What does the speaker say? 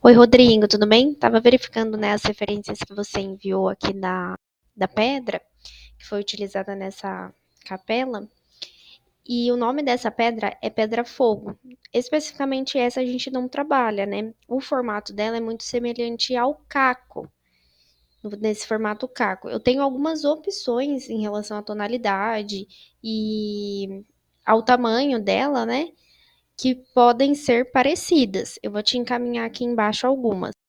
Oi, Rodrigo, tudo bem? Tava verificando, né, as referências que você enviou aqui da pedra, que foi utilizada nessa capela, e o nome dessa pedra é Pedra Fogo. Especificamente essa a gente não trabalha, né? O formato dela é muito semelhante ao caco, nesse formato caco. Eu tenho algumas opções em relação à tonalidade e ao tamanho dela, né? Que podem ser parecidas. Eu vou te encaminhar aqui embaixo algumas.